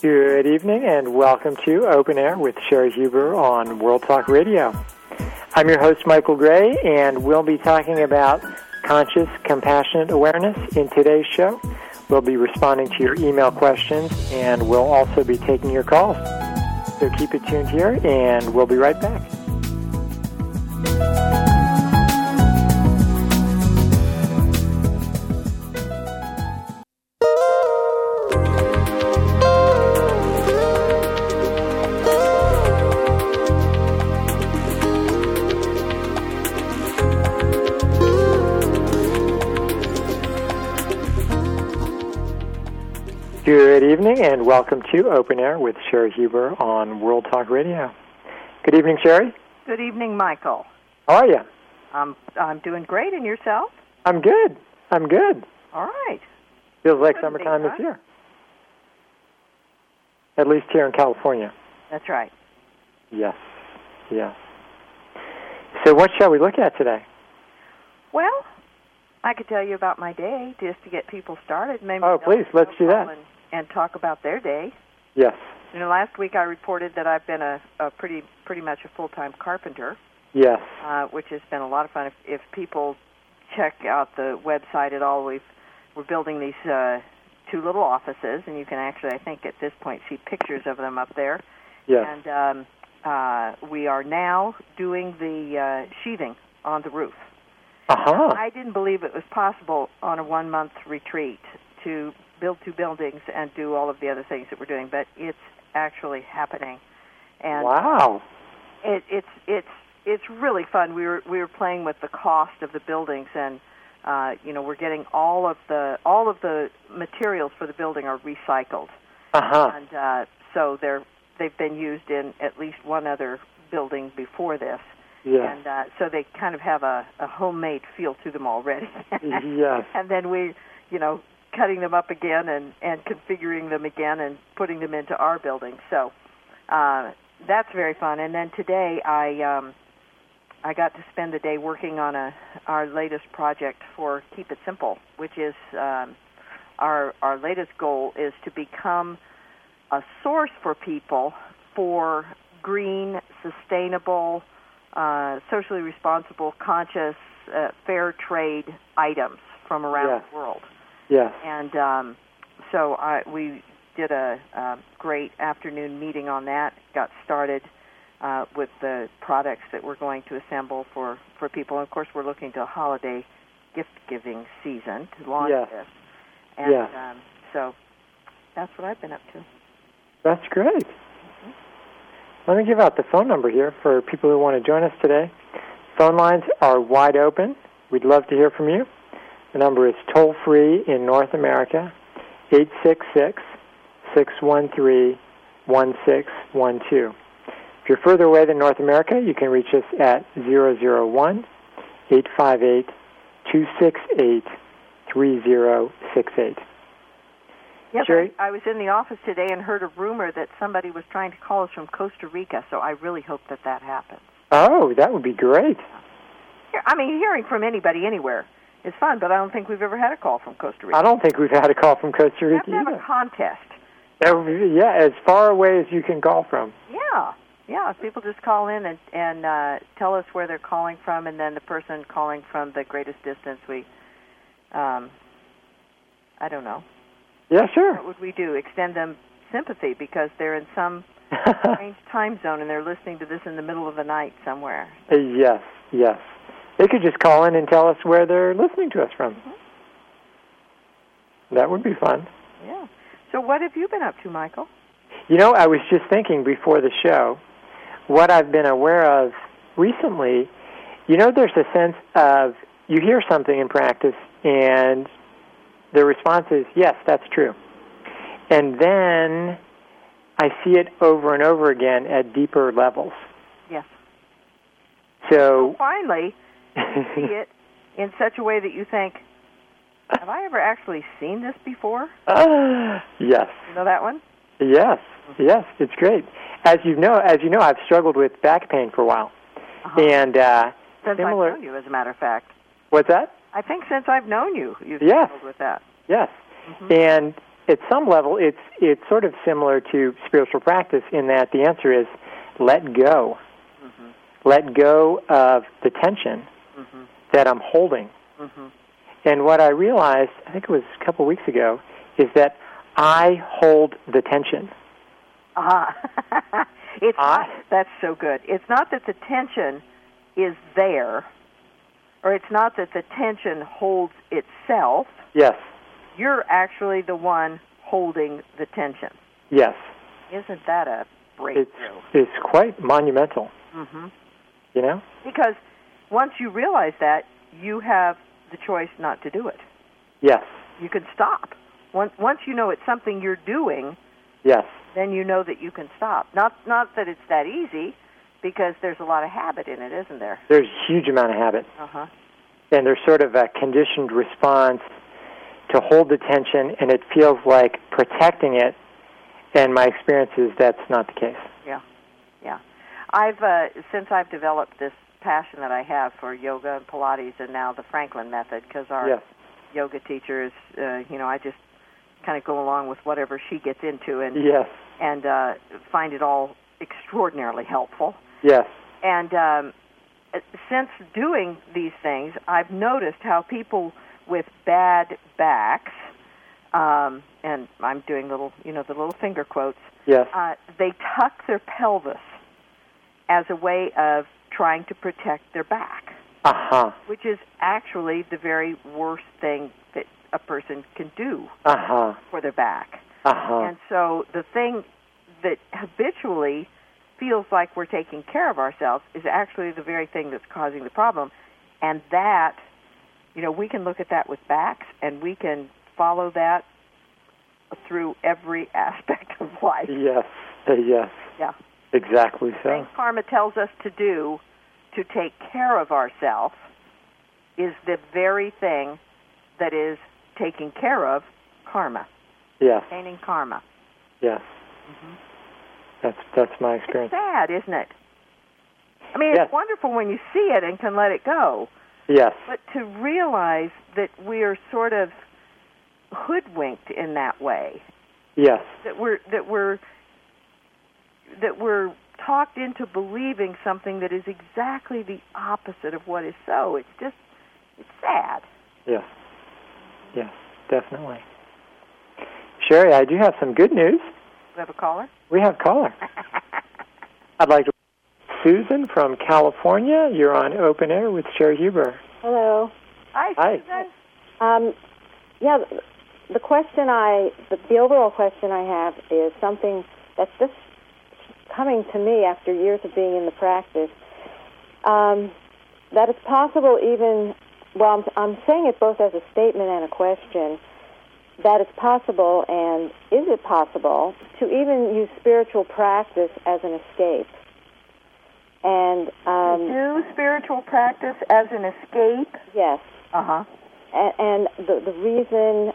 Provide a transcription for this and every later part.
Good evening and welcome to Open Air with Sherry Huber on World Talk Radio. I'm your host, Michael Gray, and we'll be talking about conscious, compassionate awareness in today's show. We'll be responding to your email questions, and we'll also be taking your calls. So keep it tuned here, and we'll be right back. Good evening and welcome to Open Air with Sherry Huber on World Talk Radio. Good evening, Sherry. Good evening, Michael. How are you? I'm doing great, and yourself? I'm good. All right. Feels like summertime is here. At least here in California. That's right. Yes. So what shall we look at today? Well, I could tell you about my day just to get people started. Maybe please, let's do that. And talk about their day. Yes. You know, last week I reported that I've been a pretty much a full-time carpenter. Yes. Which has been a lot of fun. If people check out the website at all, we're building these two little offices, and you can actually, I think, at this point, see pictures of them up there. Yes. And we are now doing the sheathing on the roof. Uh-huh. I didn't believe it was possible on a 1-month retreat to build two buildings and do all of the other things that we're doing, but it's actually happening. And wow. It's really fun. We were playing with the cost of the buildings, and we're getting all of the materials for the building are recycled. Uh-huh. And so they've been used in at least one other building before this. Yeah. And so they kind of have a homemade feel to them already. Yes. And then we, cutting them up again and configuring them again and putting them into our building. So that's very fun. And then today I got to spend the day working on our latest project for Keep It Simple, which is our latest goal is to become a source for people for green, sustainable, socially responsible, conscious, fair trade items from around the world. Yes. And so we did a great afternoon meeting on that, got started with the products that we're going to assemble for people. And, of course, we're looking to a holiday gift-giving season to launch this. And so that's what I've been up to. That's great. Let me give out the phone number here for people who want to join us today. Phone lines are wide open. We'd love to hear from you. The number is toll-free in North America, 866-613-1612. If you're further away than North America, you can reach us at 001-858-268-3068. Yes, Sherry? I was in the office today and heard a rumor that somebody was trying to call us from Costa Rica, so I really hope that happens. Oh, that would be great. I mean, hearing from anybody anywhere is fun, but I don't think we've ever had a call from Costa Rica. I don't think we've had a call from Costa Rica either. We have to have a contest. As far away as you can call from. Yeah, if people just call in and tell us where they're calling from, and then the person calling from the greatest distance, I don't know. Yeah, sure. What would we do? Extend them sympathy because they're in some strange time zone and they're listening to this in the middle of the night somewhere. Yes. They could just call in and tell us where they're listening to us from. Mm-hmm. That would be fun. Yeah. So what have you been up to, Michael? I was just thinking before the show, what I've been aware of recently, there's a sense of you hear something in practice and the response is, yes, that's true. And then I see it over and over again at deeper levels. Yes. So finally, you see it in such a way that you think, have I ever actually seen this before? Yes. You know that one? Yes, it's great. As you know, I've struggled with back pain for a while. Uh-huh. And since similar... I've known you, as a matter of fact. What's that? I think since I've known you, you've struggled with that. Yes. Mm-hmm. And at some level, it's sort of similar to spiritual practice in that the answer is let go. Mm-hmm. Let go of the tension that I'm holding. Mm-hmm. And what I realized, I think it was a couple of weeks ago, is that I hold the tension. That's so good. It's not that the tension is there, or it's not that the tension holds itself. Yes. You're actually the one holding the tension. Yes. Isn't that a breakthrough? It's quite monumental. Mm-hmm. You know? Because once you realize that, you have the choice not to do it. Yes. You can stop. Once you know it's something you're doing, yes, then you know that you can stop. Not that it's that easy, because there's a lot of habit in it, isn't there? There's a huge amount of habit. Uh-huh. And there's sort of a conditioned response to hold the tension, and it feels like protecting it, and my experience is that's not the case. Yeah. Since I've developed this passion that I have for yoga and Pilates and now the Franklin method, because our yoga teacher is, I just kind of go along with whatever she gets into and find it all extraordinarily helpful. Yes. And since doing these things, I've noticed how people with bad backs, and I'm doing the little finger quotes, they tuck their pelvis as a way of trying to protect their back, which is actually the very worst thing that a person can do for their back. And so the thing that habitually feels like we're taking care of ourselves is actually the very thing that's causing the problem. And that, we can look at that with backs, and we can follow that through every aspect of life. Yes. Yeah. Exactly so. The thing karma tells us to do to take care of ourselves is the very thing that is taking care of karma. Yes. Obtaining karma. Yes. Mm-hmm. That's my experience. It's sad, isn't it? I mean, it's wonderful when you see it and can let it go. Yes. But to realize that we're sort of hoodwinked in that way. Yes. That we're talked into believing something that is exactly the opposite of what is so. It's sad. Yes, definitely. Sherry, I do have some good news. We have a caller? We have a caller. I'd like to Susan from California. You're on Open Air with Sherry Huber. Hello. Hi, Susan. The question the overall question I have is something that's just coming to me after years of being in the practice, that it's possible even, I'm saying it both as a statement and a question, that it's possible, and is it possible, to even use spiritual practice as an escape? And do spiritual practice as an escape? Yes. Uh-huh. And the reason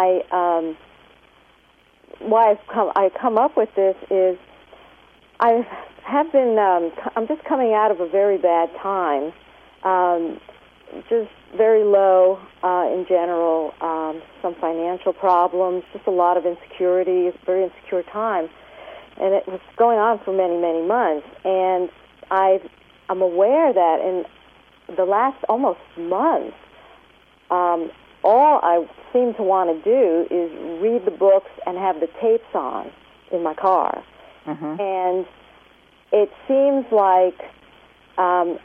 why I come up with this is I have been, I'm just coming out of a very bad time, just very low in general, some financial problems, just a lot of insecurity, a very insecure time. And it was going on for many, many months. And I'm aware that in the last almost month, all I seem to want to do is read the books and have the tapes on in my car. Mm-hmm. And it seems like I'm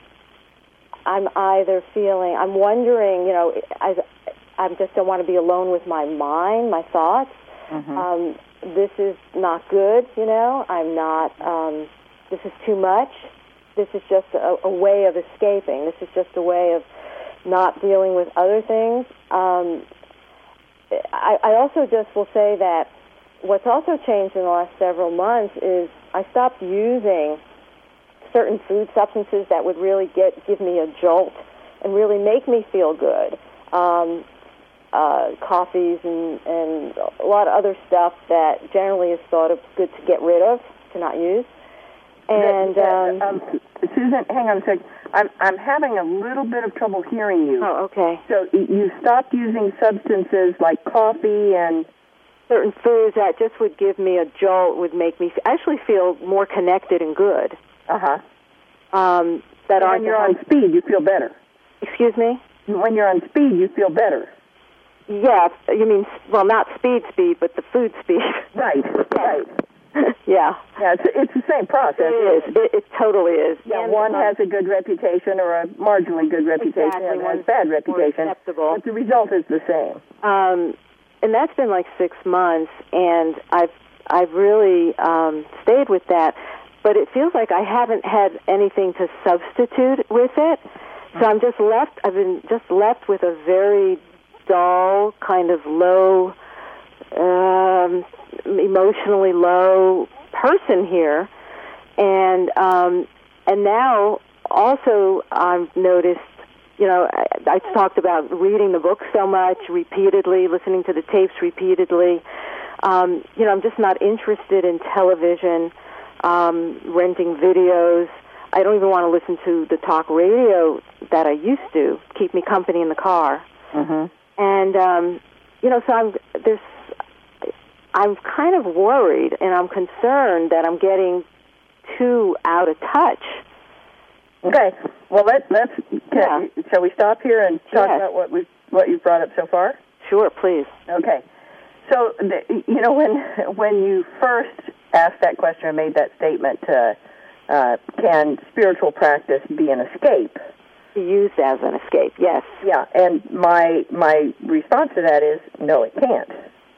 wondering, I just don't want to be alone with my mind, my thoughts. Mm-hmm. This is not good, I'm not, this is too much. This is just a way of escaping. This is just a way of not dealing with other things. I also just will say that what's also changed in the last several months is I stopped using certain food substances that would really give me a jolt and really make me feel good. Coffees and a lot of other stuff that generally is thought of good to get rid of, to not use. And Susan, hang on a second. I'm having a little bit of trouble hearing you. Oh, okay. So you stopped using substances like coffee and certain foods that just would give me a jolt, would make me actually feel more connected and good. Uh-huh. That when you're on speed, you feel better. Excuse me? When you're on speed, you feel better. Yeah, you mean, well, not speed, but the food speed. Right, right. Yeah. Yeah, it's the same process. It is. It totally is. Yeah, one has a good reputation or a marginally good reputation, exactly. and has bad reputation, acceptable. But the result is the same. And that's been like 6 months, and I've really stayed with that. But it feels like I haven't had anything to substitute with it. So I'm just left. I've been just left with a very dull, kind of low, emotionally low person here, and now also I've noticed. You know, I talked about reading the book so much repeatedly, listening to the tapes repeatedly. You know, I'm just not interested in television, renting videos. I don't even want to listen to the talk radio that I used to keep me company in the car. Mm-hmm. And you know, so I'm kind of worried, and I'm concerned that I'm getting too out of touch. Okay. Well, shall we stop here and talk about what you've brought up so far? Sure, please. Okay. So, you know, when you first asked that question or made that statement, can spiritual practice be an escape? Used as an escape, yes. Yeah, and my response to that is, no, it can't.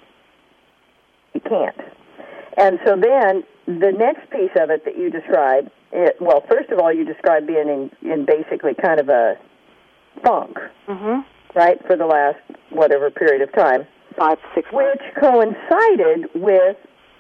It can't. And so then the next piece of it that you described, well, first of all, you described being in basically kind of a funk, right, for the last whatever period of time. 5, 6 months. Which coincided with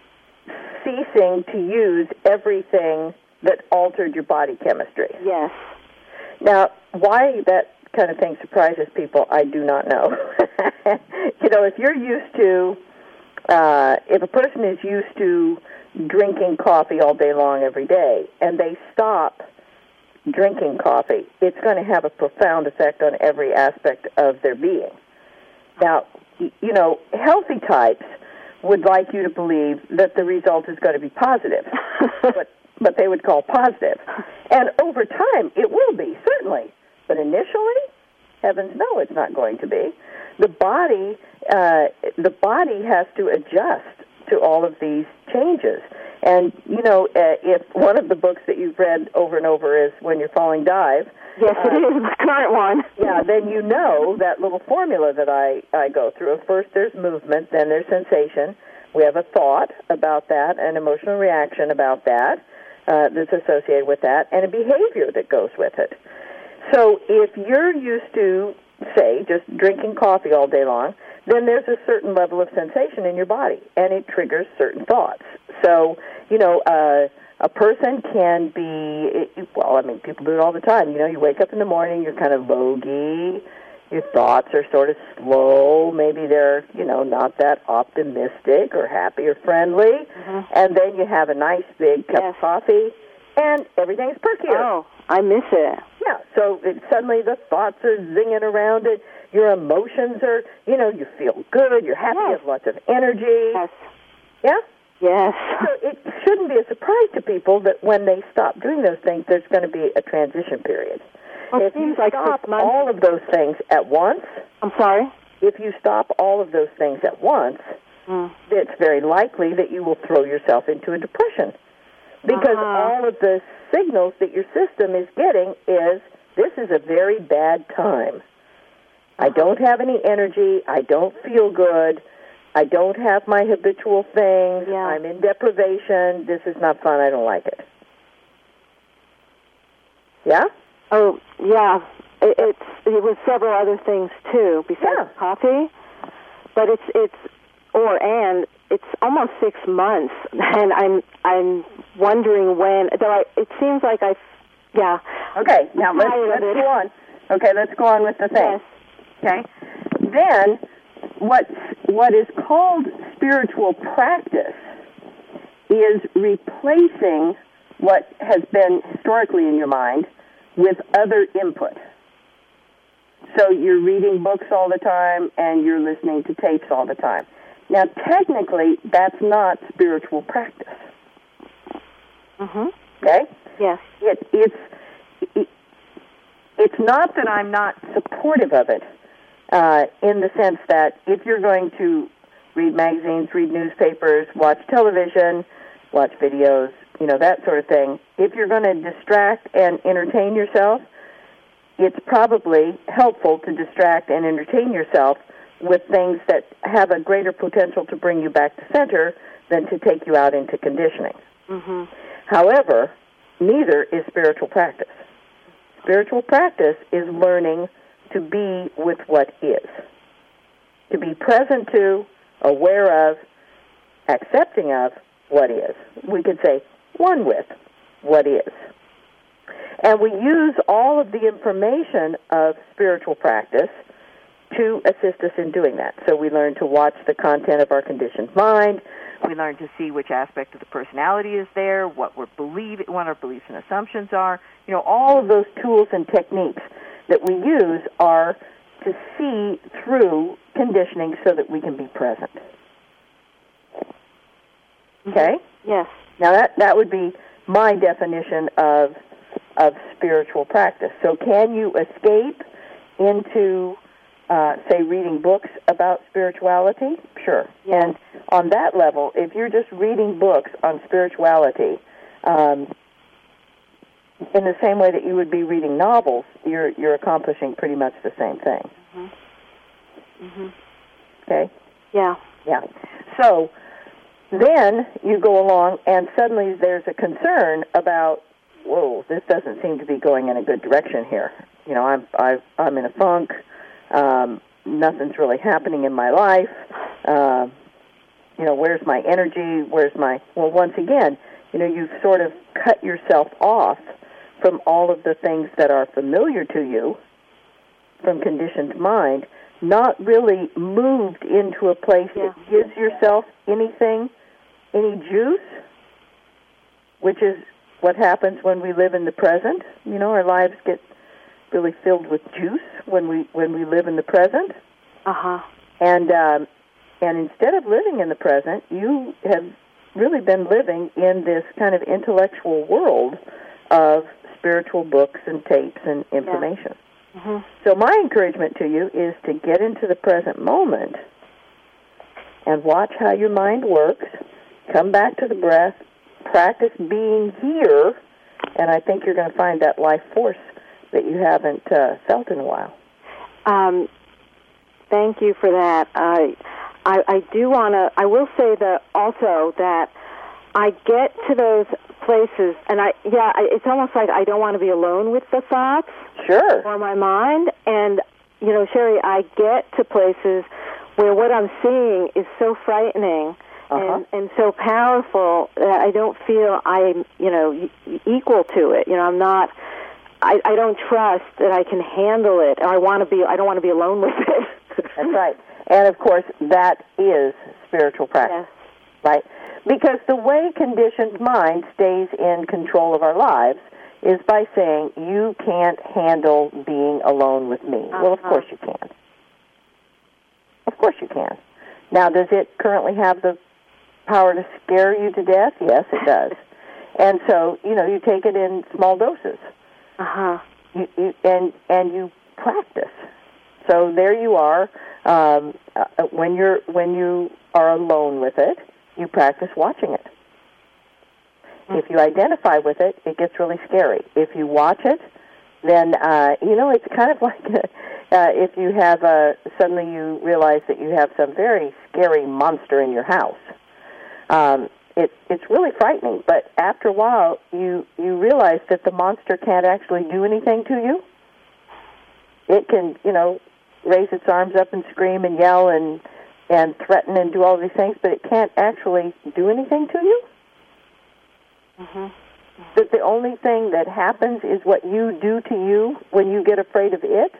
ceasing to use everything that altered your body chemistry. Yes. Now, why that kind of thing surprises people, I do not know. You know, if you're used to, if a person is used to drinking coffee all day long every day, and they stop drinking coffee, it's going to have a profound effect on every aspect of their being. Now, you know, healthy types would like you to believe that the result is going to be positive, but they would call positive. And over time, it will be, certainly. But initially, heavens no, it's not going to be. The body has to adjust to all of these changes. And, you know, if one of the books that you've read over and over is When You're Falling, Dive. Yes, it is, the current one. Yeah, then you know that little formula that I go through. First there's movement, then there's sensation. We have a thought about that, an emotional reaction about that that's associated with that, and a behavior that goes with it. So if you're used to, say, just drinking coffee all day long, then there's a certain level of sensation in your body, and it triggers certain thoughts. So, you know, a person can be, well, I mean, people do it all the time. You know, you wake up in the morning, you're kind of logy, your thoughts are sort of slow, maybe they're, you know, not that optimistic or happy or friendly, and then you have a nice big cup of coffee, and everything's perkier. Oh, I miss it. Yeah, so suddenly the thoughts are zinging around it, your emotions are, you know, you feel good, you're happy, you have lots of energy. Yes. Yeah? Yes. So it shouldn't be a surprise to people that when they stop doing those things, there's going to be a transition period. Well, if you stop all of those things at once... I'm sorry? If you stop all of those things at once, it's very likely that you will throw yourself into a depression. Because all of the signals that your system is getting is, this is a very bad time. I don't have any energy. I don't feel good. I don't have my habitual things. Yeah. I'm in deprivation. This is not fun. I don't like it. Yeah? Oh, yeah. It was several other things, too, besides coffee. But it's almost 6 months, and I'm wondering when, though it seems like Okay, now let's go on. Okay, let's go on with the thing. Yes. Okay? Then, what is called spiritual practice is replacing what has been historically in your mind with other input. So you're reading books all the time and you're listening to tapes all the time. Now, technically, that's not spiritual practice. Mm-hmm. Okay? Yes. It's not that I'm not supportive of it, in the sense that if you're going to read magazines, read newspapers, watch television, watch videos, that sort of thing, if you're going to distract and entertain yourself, it's probably helpful to distract and entertain yourself with things that have a greater potential to bring you back to center than to take you out into conditioning. Mm-hmm. However, neither is spiritual practice. Spiritual practice is learning to be with what is, to be present to, aware of, accepting of what is. We could say one with what is. And we use all of the information of spiritual practice to assist us in doing that. So we learn to watch the content of our conditioned mind. We learn to see which aspect of the personality is there, what our beliefs and assumptions are. All of those tools and techniques that we use are to see through conditioning so that we can be present. Okay? Yes. Now that would be my definition of spiritual practice. So can you escape into, say, reading books about spirituality? Sure. Yes. And on that level, if you're just reading books on spirituality, in the same way that you would be reading novels, you're accomplishing pretty much the same thing. Mm-hmm. Mm-hmm. Okay? Yeah. Yeah. So then you go along, and suddenly there's a concern about, whoa, this doesn't seem to be going in a good direction here. I'm in a funk. Nothing's really happening in my life. Where's my energy? Well, once again, you've sort of cut yourself off from all of the things that are familiar to you from conditioned mind, not really moved into a place that gives yourself any juice, which is what happens when we live in the present. Our lives get really filled with juice when we live in the present. Uh-huh. And instead of living in the present, you have really been living in this kind of intellectual world of spiritual books and tapes and information. Yeah. Mm-hmm. So my encouragement to you is to get into the present moment and watch how your mind works, come back to the breath, practice being here, and I think you're going to find that life force that you haven't felt in a while. Thank you for that. I do want to, I will say that also that I get to those places, and it's almost like I don't want to be alone with the thoughts. Sure. Or my mind. And, Sherry, I get to places where what I'm seeing is so frightening and so powerful that I don't feel I'm, equal to it. I'm not, I don't trust that I can handle it, or I don't want to be alone with it. That's right. And, of course, that is spiritual practice, right? Because the way conditioned mind stays in control of our lives is by saying, you can't handle being alone with me. Well, of course you can. Of course you can. Now, does it currently have the power to scare you to death? Yes, it does. And so, you take it in small doses. Uh-huh. And you practice. So there you are. When you are alone with it, you practice watching it. If you identify with it, it gets really scary. If you watch it, then, it's kind of like if you have suddenly you realize that you have some very scary monster in your house. It's really frightening, but after a while, you realize that the monster can't actually do anything to you. It can, raise its arms up and scream and yell and threaten and do all these things, but it can't actually do anything to you. Mm-hmm. That the only thing that happens is what you do to you when you get afraid of it.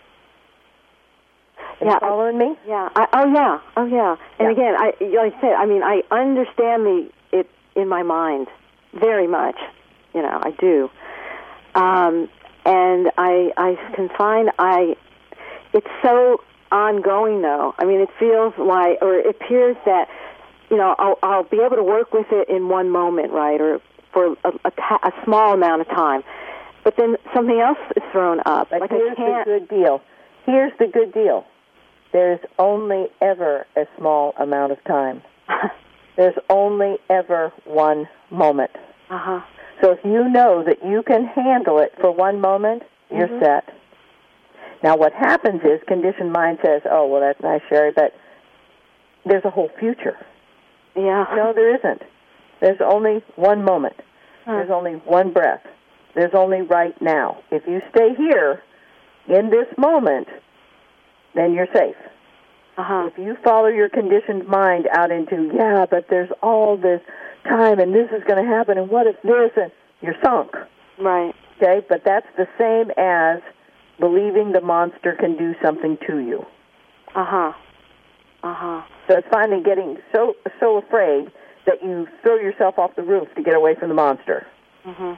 Are you following me? Yeah. Oh, yeah. And again, like I said, I understand it in my mind very much. I do. And I can find it's so ongoing, though. I mean, it feels like, or it appears that, I'll be able to work with it in one moment, right, or for a small amount of time. But then something else is thrown up. But like here's the good deal. Here's the good deal. There's only ever a small amount of time. There's only ever one moment. Uh-huh. So if you know that you can handle it for one moment, you're set. Now what happens is conditioned mind says, oh, well, that's nice, Sherry, but there's a whole future. Yeah. No, there isn't. There's only one moment. There's only one breath. There's only right now. If you stay here in this moment, then you're safe. Uh-huh. If you follow your conditioned mind out into, yeah, but there's all this time and this is going to happen and what if this, and you're sunk. Right. Okay, but that's the same as believing the monster can do something to you. Uh-huh. Uh-huh. So it's finally getting so afraid that you throw yourself off the roof to get away from the monster. Mm-hmm.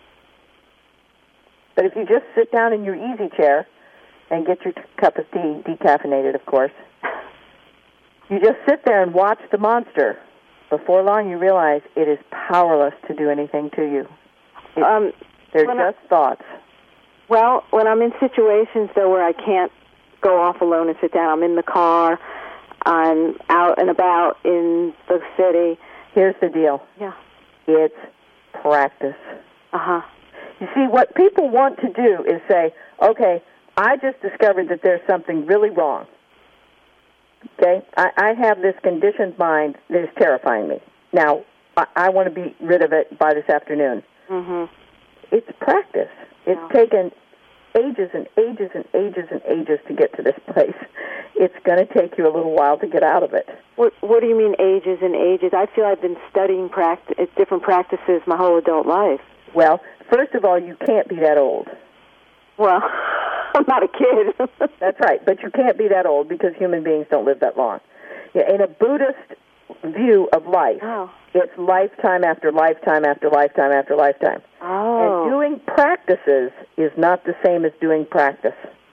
But if you just sit down in your easy chair and get your cup of tea, decaffeinated, of course, you just sit there and watch the monster. Before long, you realize it is powerless to do anything to you. They're just thoughts. Well, when I'm in situations, though, where I can't go off alone and sit down, I'm in the car, I'm out and about in the city. Here's the deal. Yeah. It's practice. Uh-huh. You see, what people want to do is say, okay, I just discovered that there's something really wrong. Okay? I have this conditioned mind that is terrifying me. Now, I want to be rid of it by this afternoon. Mm-hmm. It's practice. It's taken ages and ages and ages and ages to get to this place. It's going to take you a little while to get out of it. What do you mean ages and ages? I feel I've been studying different practices my whole adult life. Well, first of all, you can't be that old. Well, I'm not a kid. That's right, but you can't be that old because human beings don't live that long. Yeah, in a Buddhist view of life, it's lifetime after lifetime after lifetime after lifetime. Oh. And doing practices is not the same as doing practice.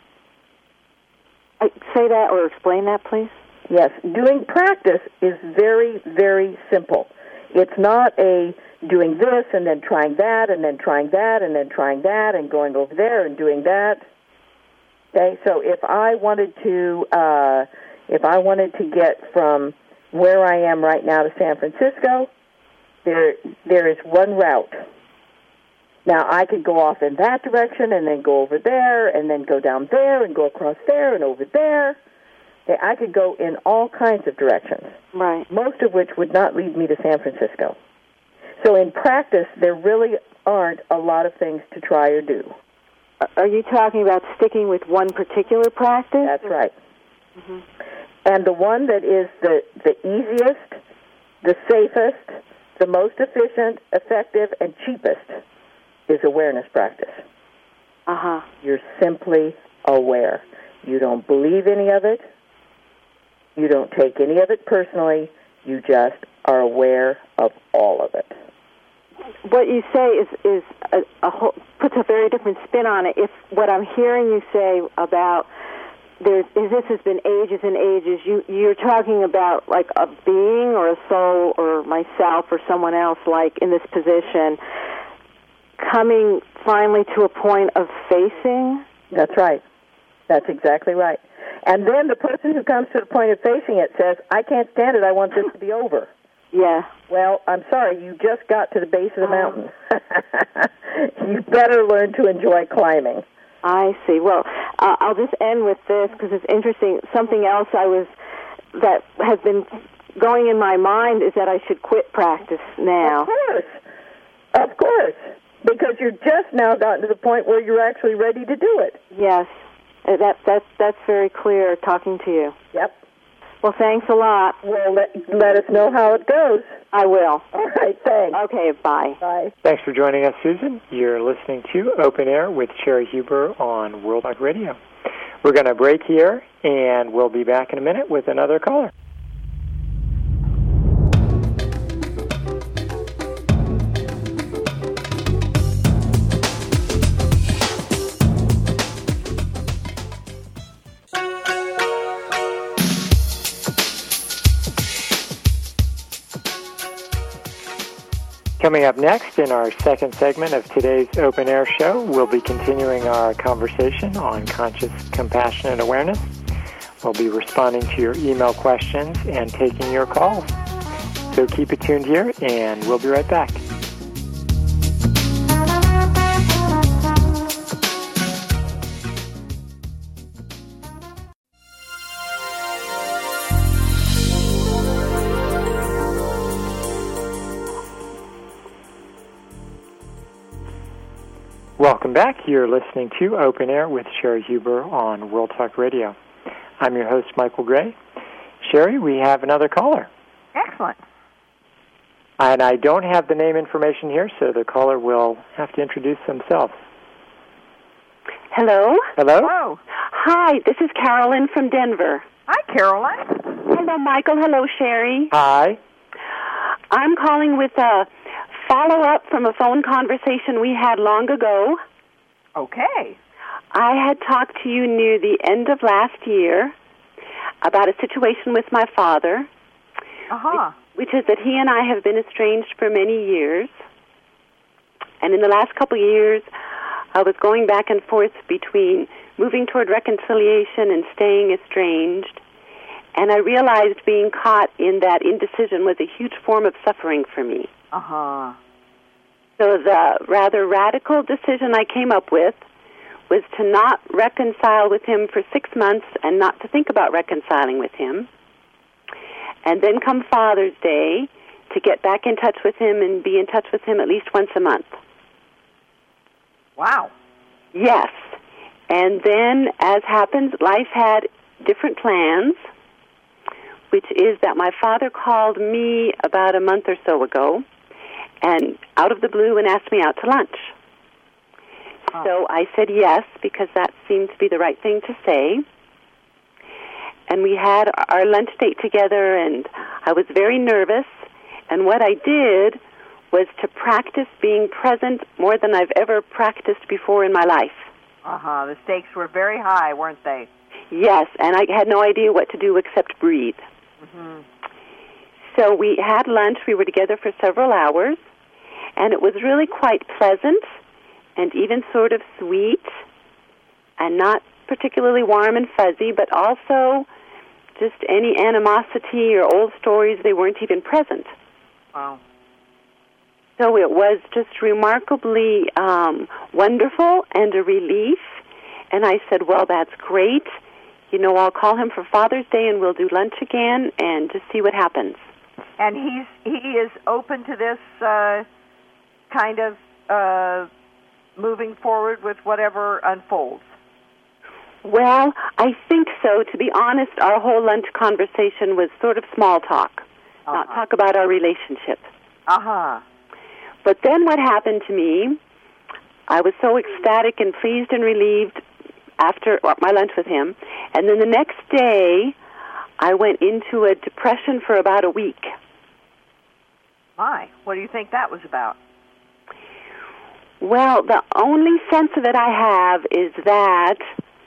Say that or explain that, please. Yes, doing practice is very, very simple. It's not a doing this and then trying that and then trying that and then trying that and going over there and doing that. Okay, so if I wanted to get from where I am right now to San Francisco, there is one route. Now, I could go off in that direction and then go over there and then go down there and go across there and over there. Okay, I could go in all kinds of directions, right? Most of which would not lead me to San Francisco. So in practice, there really aren't a lot of things to try or do. Are you talking about sticking with one particular practice? That's right. Mm-hmm. And the one that is the easiest, the safest, the most efficient, effective, and cheapest is awareness practice. Uh-huh. You're simply aware. You don't believe any of it. You don't take any of it personally. You just are aware of all of it. What you say is a whole, puts a very different spin on it. If what I'm hearing you say about this has been ages and ages, you're talking about like a being or a soul or myself or someone else like in this position coming finally to a point of facing? That's right. That's exactly right. And then the person who comes to the point of facing it says, I can't stand it, I want this to be over. Yeah. Well, I'm sorry, you just got to the base of the mountain. You better learn to enjoy climbing. I see. Well, I'll just end with this because it's interesting. Something else that has been going in my mind is that I should quit practice now. Of course. Because you're just now gotten to the point where you're actually ready to do it. Yes. That's very clear talking to you. Yep. Well, thanks a lot. Well, let us know how it goes. I will. All right, thanks. Okay, bye. Bye. Thanks for joining us, Susan. You're listening to Open Air with Sherry Huber on World Talk Radio. We're going to break here, and we'll be back in a minute with another caller. Coming up next in our second segment of today's Open Air show, we'll be continuing our conversation on conscious, compassionate awareness. We'll be responding to your email questions and taking your calls. So keep it tuned here, and we'll be right back. Welcome back. You're listening to Open Air with Sherry Huber on World Talk Radio. I'm your host, Michael Gray. Sherry, we have another caller. Excellent. And I don't have the name information here, so the caller will have to introduce themselves. Hello? Hello? Hello. Hi, this is Carolyn from Denver. Hi, Caroline. Hello, Michael. Hello, Sherry. Hi. I'm calling with a follow-up from a phone conversation we had long ago. Okay. I had talked to you near the end of last year about a situation with my father, which is that he and I have been estranged for many years. And in the last couple of years, I was going back and forth between moving toward reconciliation and staying estranged. And I realized being caught in that indecision was a huge form of suffering for me. So the rather radical decision I came up with was to not reconcile with him for 6 months and not to think about reconciling with him. And then come Father's Day, to get back in touch with him and be in touch with him at least once a month. Wow. Yes. And then, as happens, life had different plans, which is that my father called me about a month or so ago and out of the blue and asked me out to lunch. So I said yes, because that seemed to be the right thing to say. And we had our lunch date together, and I was very nervous. And what I did was to practice being present more than I've ever practiced before in my life. The stakes were very high, weren't they? Yes, and I had no idea what to do except breathe. So we had lunch. We were together for several hours, and it was really quite pleasant and even sort of sweet and not particularly warm and fuzzy, but also just any animosity or old stories, they weren't even present. Wow. So it was just remarkably wonderful and a relief. And I said, well, that's great. You know, I'll call him for Father's Day and we'll do lunch again and just see what happens. And he is open to this kind of moving forward with whatever unfolds. Well, I think so. To be honest, our whole lunch conversation was sort of small talk, not talk about our relationship. But then what happened to me, I was so ecstatic and pleased and relieved after my lunch with him. And then the next day, I went into a depression for about a week. My, what do you think that was about? Well, the only sense of it I have is that,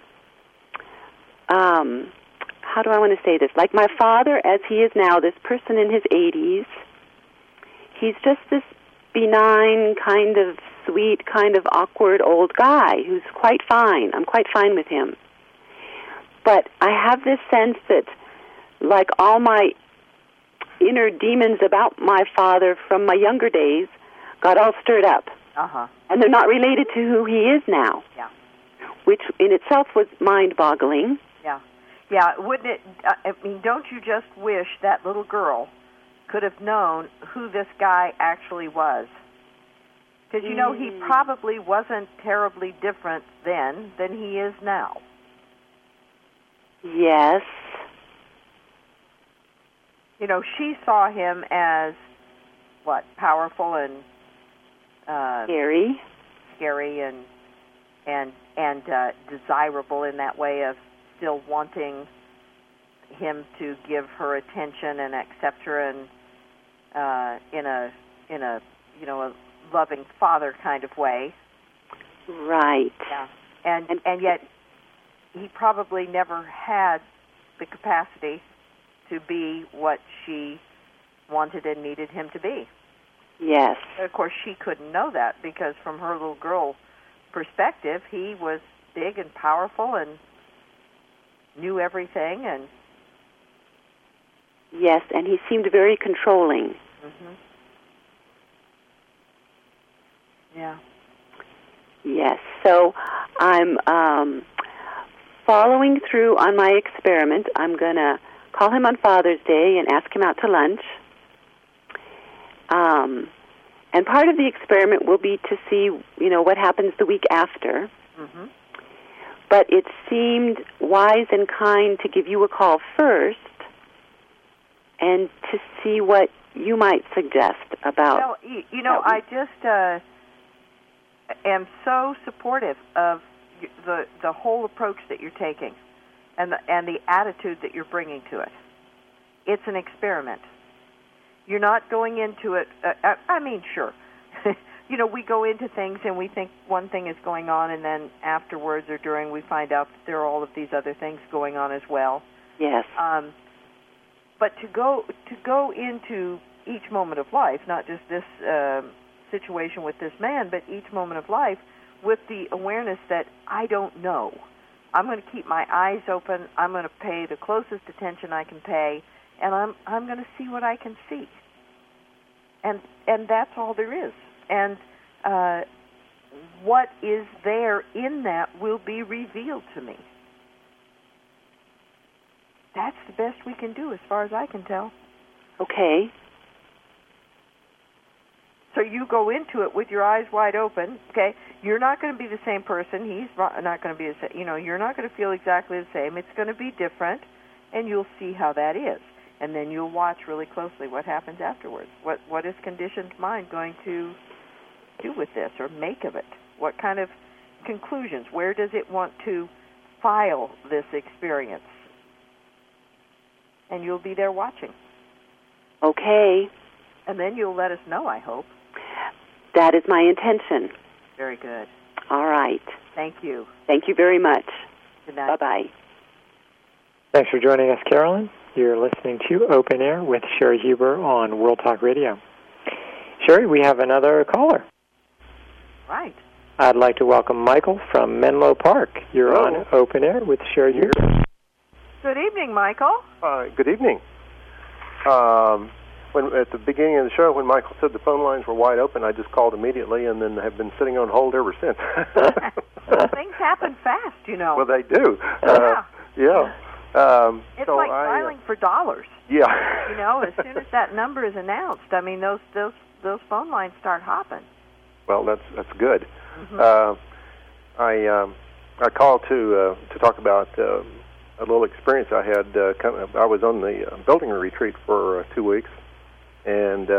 how do I want to say this? Like my father, as he is now, this person in his 80s, he's just this benign, kind of sweet, kind of awkward old guy who's quite fine. I'm quite fine with him. But I have this sense that, like all my inner demons about my father from my younger days, got all stirred up. And they're not related to who he is now. Yeah. Which in itself was mind-boggling. Yeah. Yeah, wouldn't it, I mean, don't you just wish that little girl could have known who this guy actually was? Because, you know, he probably wasn't terribly different then than he is now. Yes. You know, she saw him as, what, powerful and scary and desirable in that way of still wanting him to give her attention and accept her and in a you know, a loving father kind of way. Right. Yeah. And yet he probably never had the capacity to be what she wanted and needed him to be. Yes. Of course, she couldn't know that because from her little girl perspective, he was big and powerful and knew everything. And yes, and he seemed very controlling. mm-hmm. Yeah. Yes. So I'm following through on my experiment. I'm going to call him on Father's Day and ask him out to lunch. And part of the experiment will be to see, what happens the week after. Mm-hmm. But it seemed wise and kind to give you a call first and to see what you might suggest about... Well, I just am so supportive of the whole approach that you're taking and the attitude that you're bringing to it. It's an experiment. You're not going into it... sure. We go into things and we think one thing is going on, and then afterwards or during we find out that there are all of these other things going on as well. Yes. But to go into each moment of life, not just this situation with this man, but each moment of life with the awareness that I don't know. I'm going to keep my eyes open. I'm going to pay the closest attention I can pay, and I'm going to see what I can see. And that's all there is. And what is there in that will be revealed to me. That's the best we can do as far as I can tell. Okay. So you go into it with your eyes wide open, okay? You're not going to be the same person. He's not going to be the same. You're not going to feel exactly the same. It's going to be different, and you'll see how that is. And then you'll watch really closely what happens afterwards. What is conditioned mind going to do with this or make of it? What kind of conclusions? Where does it want to file this experience? And you'll be there watching. Okay. And then you'll let us know, I hope. That is my intention. Very good. All right. Thank you. Thank you very much. Good night. Bye-bye. Thanks for joining us, Carolyn. You're listening to Open Air with Sherry Huber on World Talk Radio. Sherry, we have another caller. Right. I'd like to welcome Michael from Menlo Park. You're Hello. on Open Air with Sherry Huber. Good evening, Michael. Good evening. When at the beginning of the show, when Michael said the phone lines were wide open, I just called immediately and then have been sitting on hold ever since. Well, things happen fast, Well, they do. Yeah. It's so like filing for dollars. Yeah. As soon as that number is announced, those phone lines start hopping. Well, that's good. Mm-hmm. I called to talk about a little experience I had. I was on the building retreat for 2 weeks, and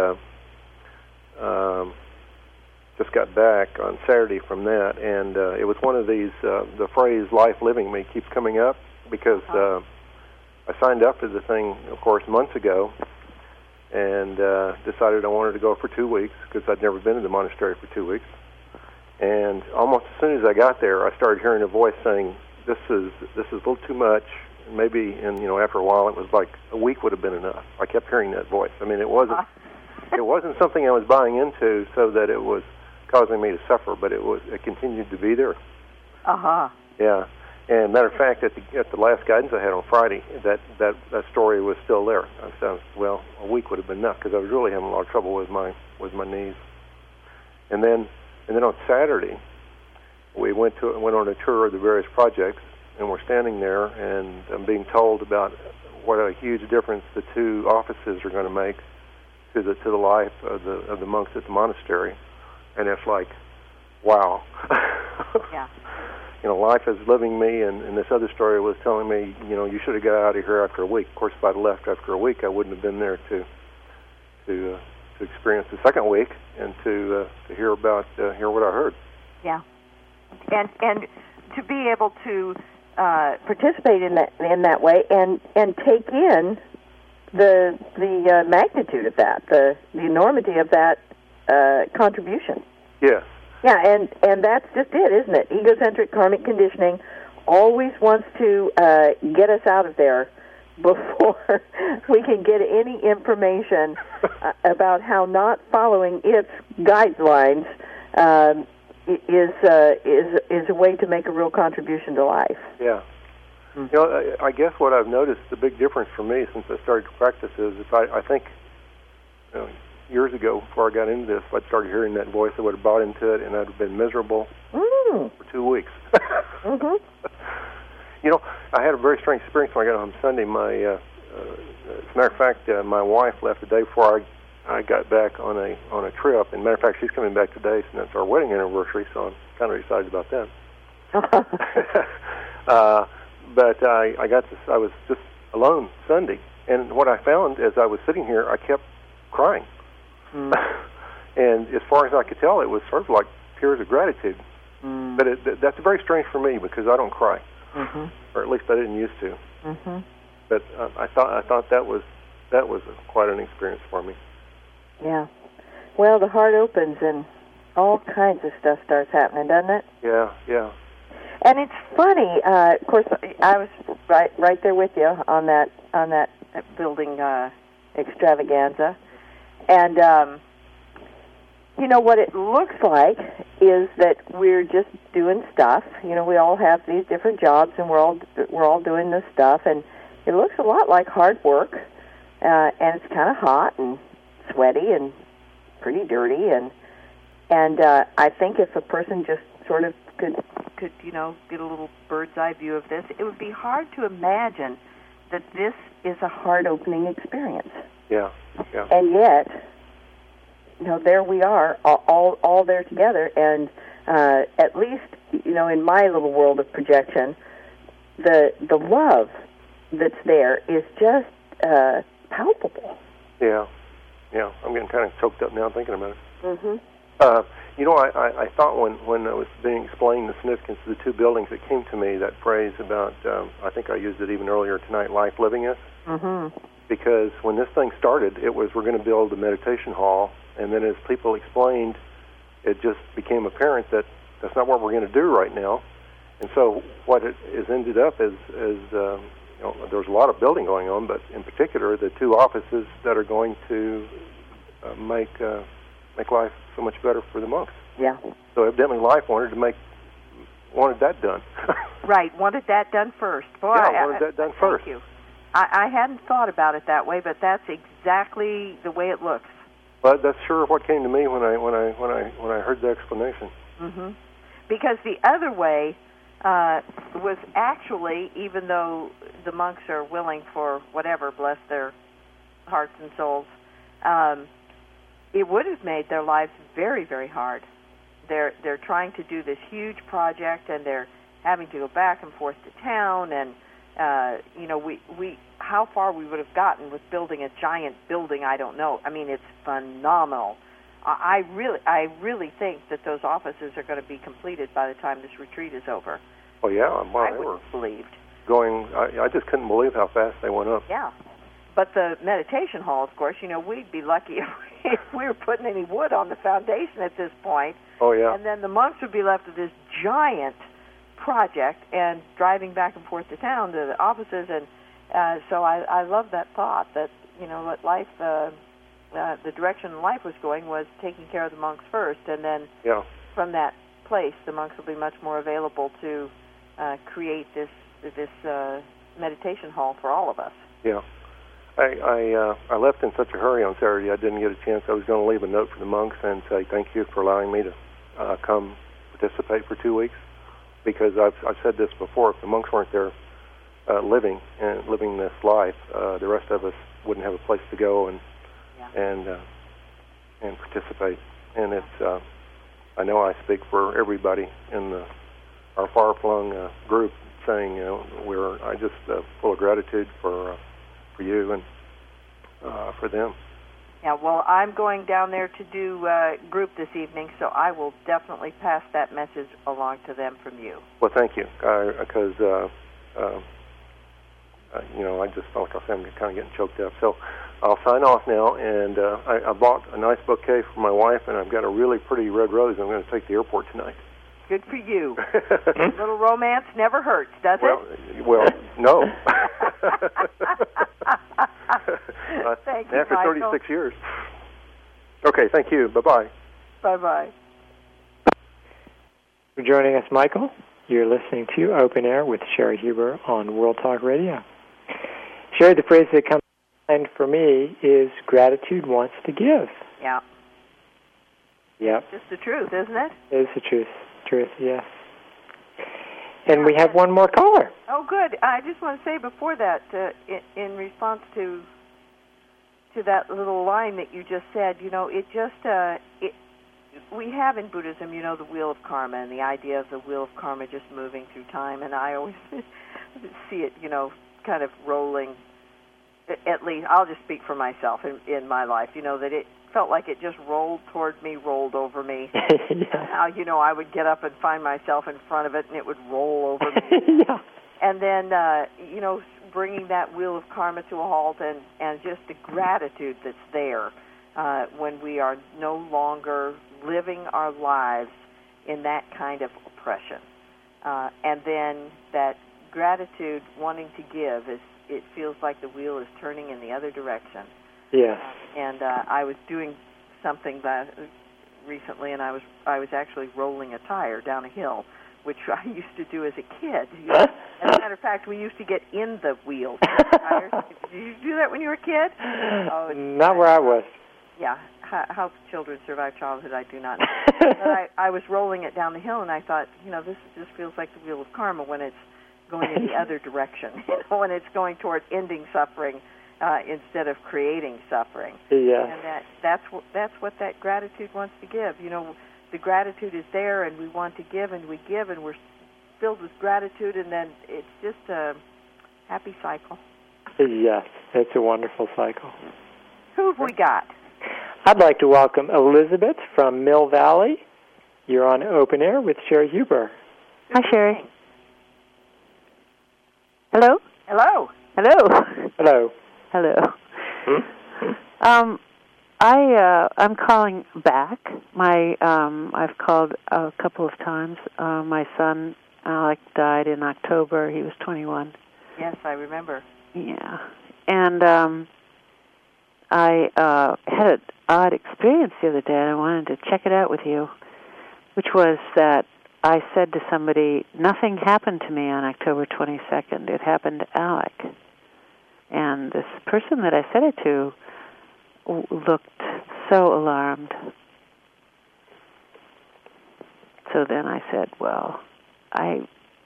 just got back on Saturday from that. And it was one of these. The phrase "life living me" keeps coming up because I signed up for the thing, of course, months ago, and decided I wanted to go for 2 weeks because I'd never been in the monastery for 2 weeks. And almost as soon as I got there, I started hearing a voice saying, "This is a little too much." And maybe, after a while, it was like a week would have been enough. I kept hearing that voice. It wasn't something I was buying into, so that it was causing me to suffer, but it continued to be there. Yeah. And matter of fact, at the last guidance I had on Friday, that story was still there. I said, well, a week would have been enough because I was really having a lot of trouble with my knees. And then on Saturday, we went on a tour of the various projects, and we're standing there, and I'm being told about what a huge difference the two offices are going to make to the life of the monks at the monastery, and it's like, wow. Yeah. Life is living me, and this other story was telling me, you should have got out of here after a week. Of course, if I'd left after a week, I wouldn't have been there to experience the second week and to hear what I heard. Yeah, and to be able to participate in that way and take in the magnitude of that, the enormity of that contribution. Yes. Yeah, and that's just it, isn't it? Egocentric karmic conditioning always wants to get us out of there before we can get any information about how not following its guidelines is a way to make a real contribution to life. Yeah. You know, I guess what I've noticed, the big difference for me since I started to practice is if I think years ago, before I got into this, if I'd started hearing that voice, I would have bought into it, and I'd have been miserable for 2 weeks. You know, I had a very strange experience when I got home Sunday. As a matter of fact, my wife left the day before I got back on a trip. And matter of fact, she's coming back today, so that's our wedding anniversary. So I'm kind of excited about that. But I was just alone Sunday, and what I found as I was sitting here, I kept crying. And as far as I could tell, it was sort of like tears of gratitude. But that's very strange for me because I don't cry, or at least I didn't used to. But I thought that was quite an experience for me. Yeah. Well, the heart opens and all kinds of stuff starts happening, doesn't it? Yeah, yeah. And it's funny. Of course, I was right there with you on that building extravaganza, and you know what it looks like is that we're just doing stuff. You know, we all have these different jobs, and we're all doing this stuff, and it looks a lot like hard work, and it's kind of hot and sweaty and pretty dirty, and I think if a person just sort of could get a little bird's eye view of this, it would be hard to imagine that this is a heart-opening experience. Yeah, yeah. And yet, there we are, all there together, and at least, in my little world of projection, the love that's there is just palpable. Yeah, yeah. I'm getting kind of choked up now thinking about it. I thought when I was being explained the significance of the two buildings, it came to me, that phrase about, I think I used it even earlier tonight, life living us. Because when this thing started, it was, we're going to build a meditation hall, and then as people explained, it just became apparent that that's not what we're going to do right now. And so what it has ended up is there's a lot of building going on, but in particular, the two offices that are going to make life so much better for the monks. Yeah. So evidently Life wanted that done. Right, wanted that done first. Boy, yeah, wanted that done first. Thank you. I hadn't thought about it that way, but that's exactly the way it looks. But that's sure what came to me when I heard the explanation. Because the other way was actually, even though the monks are willing for whatever, bless their hearts and souls, it would have made their lives very, very hard. They're trying to do this huge project, and they're having to go back and forth to town, and we how far we would have gotten with building a giant building, I don't know. I mean, it's phenomenal. I really think that those offices are going to be completed by the time this retreat is over. Oh yeah, I would have believed. I just couldn't believe how fast they went up. Yeah, but the meditation hall, of course, we'd be lucky if we were putting any wood on the foundation at this point. Oh yeah. And then the monks would be left with this giant project and driving back and forth to town to the offices, and so I love that thought that what life, the direction life was going was taking care of the monks first, and then from that place the monks will be much more available to create this meditation hall for all of us. Yeah. I left in such a hurry on Saturday I didn't get a chance. I was going to leave a note for the monks and say thank you for allowing me to come participate for 2 weeks, because I've said this before, if the monks weren't there living this life, the rest of us wouldn't have a place to go and participate. And it's I know I speak for everybody in our far-flung group saying I just full of gratitude for you and for them. Yeah, well, I'm going down there to do group this evening, so I will definitely pass that message along to them from you. Well, thank you, because I just felt like I'm kind of getting choked up. So I'll sign off now, and I bought a nice bouquet for my wife, and I've got a really pretty red rose I'm going to take to the airport tonight. Good for you. A little romance never hurts, does it? Well, no. Thank you, after Michael. 36 years. Okay, thank you. Bye-bye. Bye-bye. For joining us, Michael. You're listening to Open Air with Sherry Huber on World Talk Radio. Sherry, the phrase that comes to mind for me is gratitude wants to give. Yeah. Yep. It's just the truth, isn't it? It is the truth. Truth, yes. And we have one more caller. Oh, good. I just want to say before that, in response to that little line that you just said, we have in Buddhism, the wheel of karma and the idea of the wheel of karma just moving through time, and I always see it, kind of rolling. At least I'll just speak for myself in my life, that it felt like it just rolled toward me, rolled over me. Yeah. How, I would get up and find myself in front of it, and it would roll over me. Yeah. And then, bringing that wheel of karma to a halt and just the gratitude that's there when we are no longer living our lives in that kind of oppression. And then that gratitude wanting to give, it feels like the wheel is turning in the other direction. Yes. And I was doing something recently, and I was actually rolling a tire down a hill, which I used to do as a kid. As a matter of fact, we used to get in the wheels. Did you do that when you were a kid? Oh, not where I was. Yeah. How children survive childhood, I do not know. But I was rolling it down the hill, and I thought, this just feels like the wheel of karma when it's going in the other direction, when it's going toward ending suffering instead of creating suffering. Yes. And that's what that gratitude wants to give. The gratitude is there, and we want to give, and we're filled with gratitude, and then it's just a happy cycle. Yes, it's a wonderful cycle. Who have we got? I'd like to welcome Elizabeth from Mill Valley. You're on Open Air with Sherry Huber. Hi, Sherry. Hello? Hello. Hello. Hello. Hello. I'm calling back. I've called a couple of times. My son Alec died in October. He was 21. Yes, I remember. Yeah, and I had an odd experience the other day, and I wanted to check it out with you, which was that I said to somebody, nothing happened to me on October 22nd. It happened to Alec. And this person that I said it to looked so alarmed. So then I said, well, I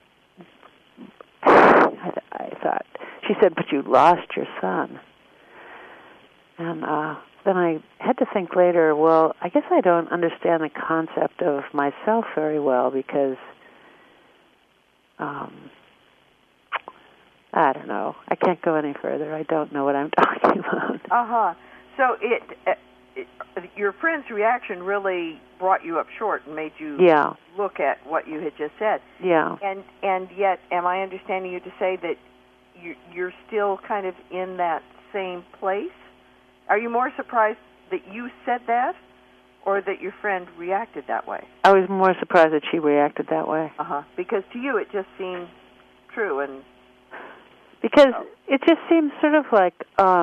thought, she said, but you lost your son. And then I had to think later, well, I guess I don't understand the concept of myself very well because, I don't know. I can't go any further. I don't know what I'm talking about. Uh-huh. So your friend's reaction really brought you up short and made you look at what you had just said. Yeah. And yet, am I understanding you to say that you're still kind of in that same place? Are you more surprised that you said that or that your friend reacted that way? I was more surprised that she reacted that way. Uh-huh. Because to you it just seemed true and... Because it just seems sort of like...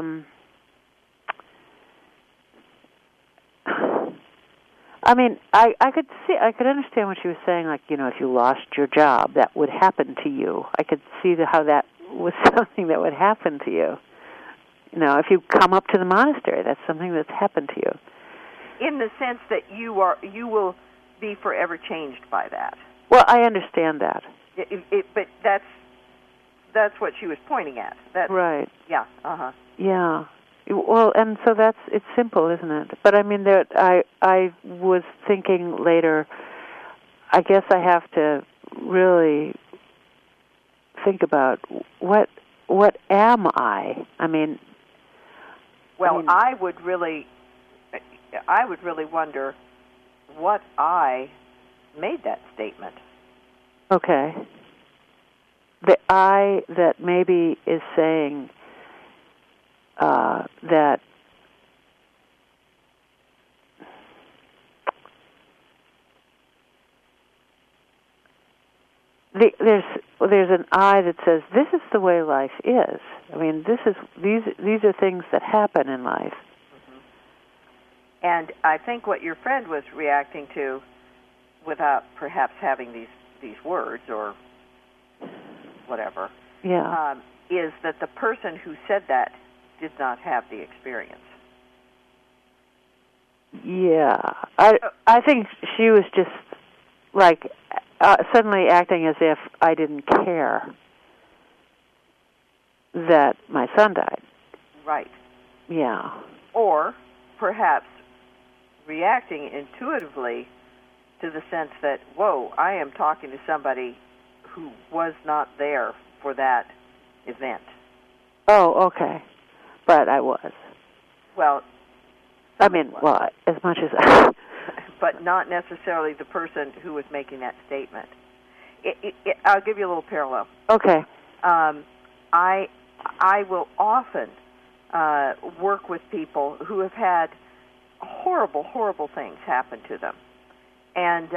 I mean, I could understand what she was saying, like, if you lost your job, that would happen to you. I could see how that was something that would happen to you. If you come up to the monastery, that's something that's happened to you. In the sense that you will be forever changed by that. Well, I understand that. But that's what she was pointing at. Right. Yeah. Uh-huh. Yeah. Well, and so it's simple, isn't it? But I mean, I was thinking later, I guess I have to really think about what am I? I mean... Well, I would really wonder what I made that statement. Okay. The I that maybe is saying that there's an I that says, this is the way life is. I mean, these are things that happen in life. Mm-hmm. And I think what your friend was reacting to, without perhaps having these words or whatever, is that the person who said that did not have the experience. Yeah. I think she was just, like, suddenly acting as if I didn't care that my son died. Right. Yeah. Or perhaps reacting intuitively to the sense that, whoa, I am talking to somebody who was not there for that event. Oh, okay. But I was. Well, I mean, well, as much as but not necessarily the person who was making that statement. I'll give you a little parallel. Okay. I will often work with people who have had horrible, horrible things happen to them. And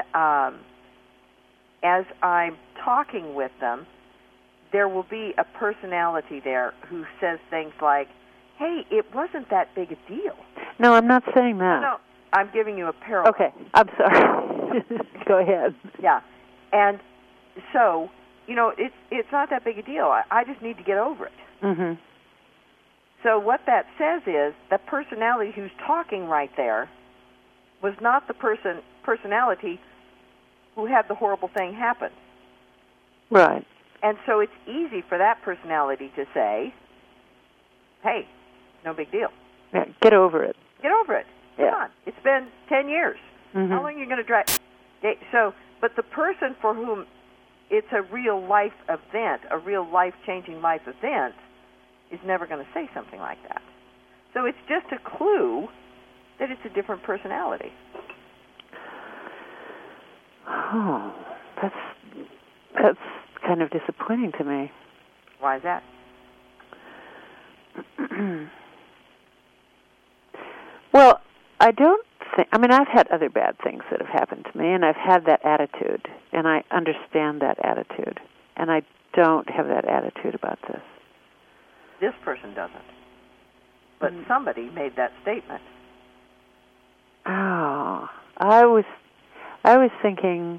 as I'm talking with them, there will be a personality there who says things like, hey, it wasn't that big a deal. No, I'm not saying that. No, I'm giving you a parallel. Okay, I'm sorry. Go ahead. Yeah. And so, it's not that big a deal. I just need to get over it. Mm-hmm. So what that says is the personality who's talking right there was not the personality who had the horrible thing happen. Right. And so it's easy for that personality to say, hey, no big deal. Yeah, get over it. Get over it. Come on. It's been 10 years. Mm-hmm. How long are you going to drag? But the person for whom it's a real life event, a real life-changing life event, is never going to say something like that. So it's just a clue that it's a different personality. Oh, that's kind of disappointing to me. Why is that? Well, I don't think... I mean, I've had other bad things that have happened to me, and I've had that attitude, and I understand that attitude, and I don't have that attitude about this. This person doesn't. But somebody made that statement. Oh, I was thinking...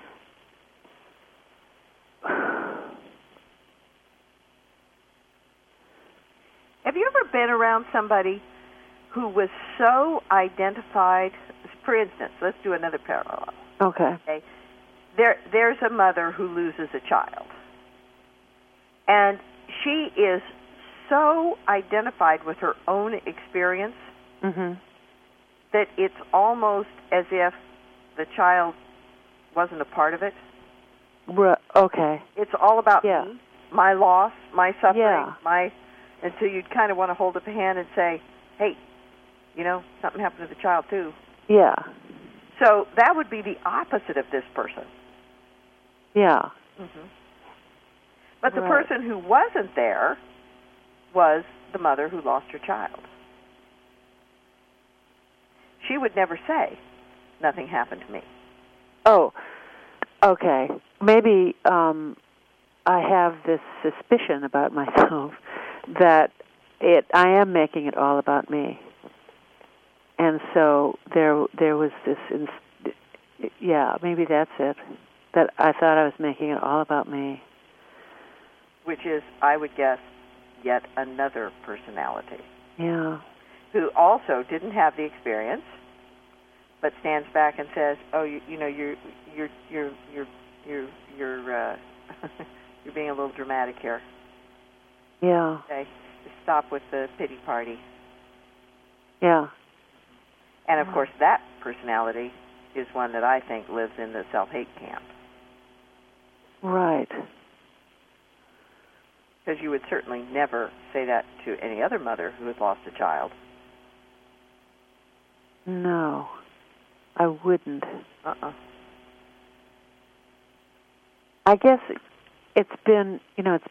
Have you ever been around somebody who was so identified? For instance, let's do another parallel. Okay. There's a mother who loses a child. And she is so identified with her own experience that it's almost as if the child wasn't a part of it. Okay. It's all about me, my loss, my suffering, and so you'd kind of want to hold up a hand and say, hey, something happened to the child too. Yeah. So that would be the opposite of this person. Yeah. Mm-hmm. But the person who wasn't there was the mother who lost her child. She would never say, nothing happened to me. Oh, okay. Maybe I have this suspicion about myself that I am making it all about me. And so there was this, maybe that's it, that I thought I was making it all about me. Which is, I would guess, yet another personality. Yeah. Who also didn't have the experience, but stands back and says, "Oh, you're being a little dramatic here." Yeah. Okay, stop with the pity party. Yeah. And of course, that personality is one that I think lives in the self-hate camp. Right. Because you would certainly never say that to any other mother who has lost a child. No, I wouldn't. I guess it's been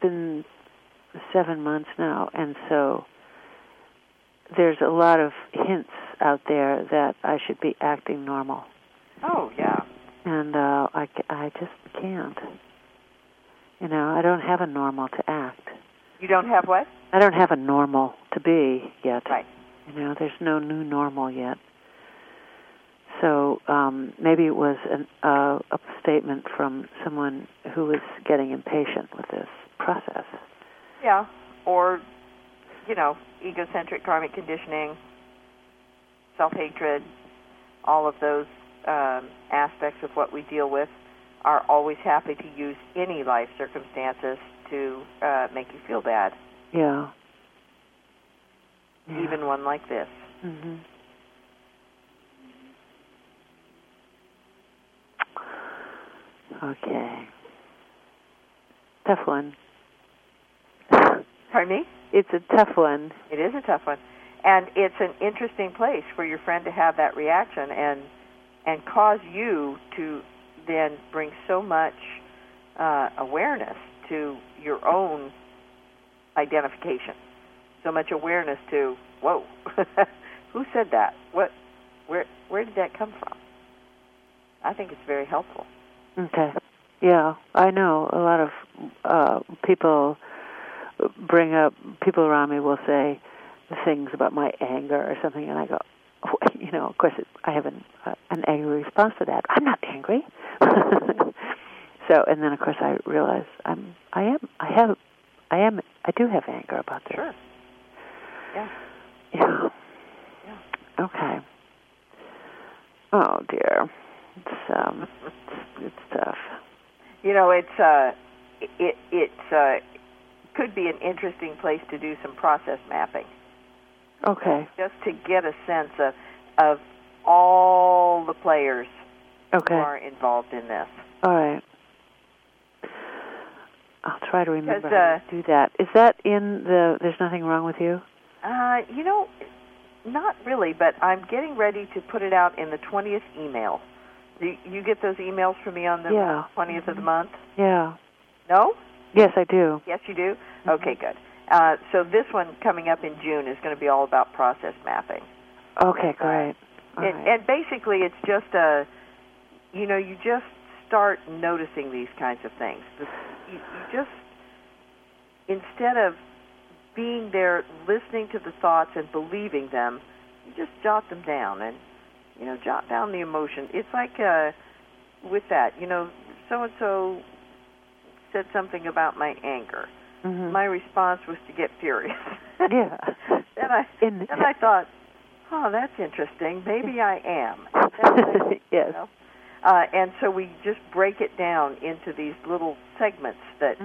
7 months now, and so there's a lot of hints out there that I should be acting normal. Oh, yeah. And I just can't. You know, I don't have a normal to act. You don't have what? I don't have a normal to be yet. Right. You know, there's no new normal yet. So maybe it was a statement from someone who was getting impatient with this process. Yeah, or, you know, egocentric karmic conditioning, self-hatred, all of those aspects of what we deal with are always happy to use any life circumstances to make you feel bad. Yeah. Even one like this. Mm-hmm. Okay. Tough one. Pardon me? It's a tough one. It is a tough one. And it's an interesting place for your friend to have that reaction and cause you to then bring so much awareness to your own identification. So much awareness to, whoa, who said that? Where did that come from? I think it's very helpful. Okay. Yeah, I know a lot of people around me will say things about my anger or something, and I go, you know, of course, I have an angry response to that. I'm not angry. So, and then of course I realize I do have anger about this. Sure. Yeah. Yeah. Yeah. Okay. Oh dear, it's tough. You know, it could be an interesting place to do some process mapping. Okay. Just to get a sense of all the players who are involved in this. All right. I'll try to remember how to do that. Is that in the There's Nothing Wrong with You? You know, not really, but I'm getting ready to put it out in the 20th email. Do you get those emails from me on the 20th of the month? Yeah. No? Yes, I do. Yes, you do? Mm-hmm. Okay, good. So this one coming up in June is going to be all about process mapping. Okay, great. And basically it's just you just start noticing these kinds of things. You just, instead of being there listening to the thoughts and believing them, you just jot them down and, jot down the emotion. It's like with that, so-and-so said something about my anger. Mm-hmm. My response was to get furious. Yeah. Then I thought, oh, that's interesting. Maybe I am. Yes. And so we just break it down into these little segments that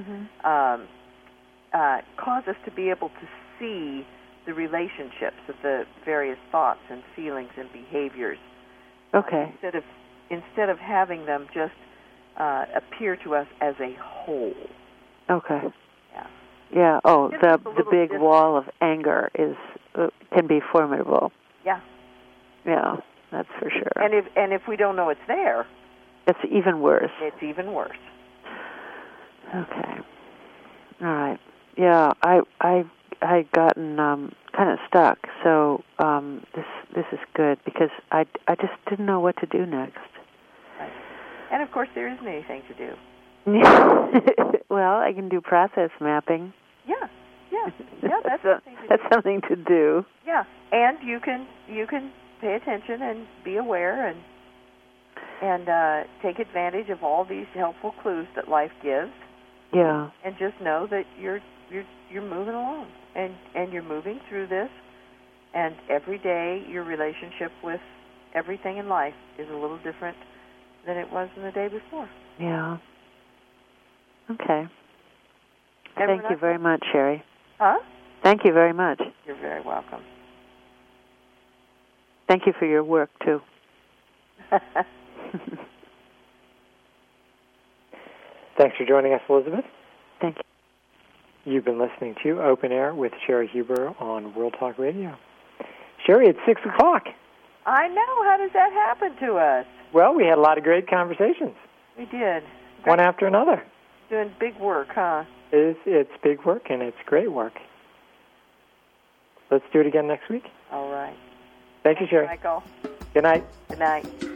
cause us to be able to see the relationships of the various thoughts and feelings and behaviors. Okay. Instead of having them just appear to us as a whole. Okay. Yeah. Yeah. Oh, the big wall of anger can be formidable. Yeah. Yeah, that's for sure. And if we don't know it's there, it's even worse. It's even worse. Okay. All right. Yeah, I gotten kind of stuck. So this is good because I just didn't know what to do next. Right. And of course there isn't anything to do. Well, I can do process mapping. Yeah. That's something to do. Yeah, and you can pay attention and be aware and take advantage of all these helpful clues that life gives. Yeah. And just know that you're moving along and you're moving through this, and every day your relationship with everything in life is a little different than it was in the day before. Yeah. Okay. Thank you very much, Sherry. Huh? Thank you very much. You're very welcome. Thank you for your work, too. Thanks for joining us, Elizabeth. Thank you. You've been listening to Open Air with Sherry Huber on World Talk Radio. Sherry, it's 6 o'clock. I know. How does that happen to us? Well, we had a lot of great conversations. We did. One after another. Doing big work, huh? It's big work, and it's great work. Let's do it again next week. All right. Thank you, Sherry. Michael. Good night. Good night.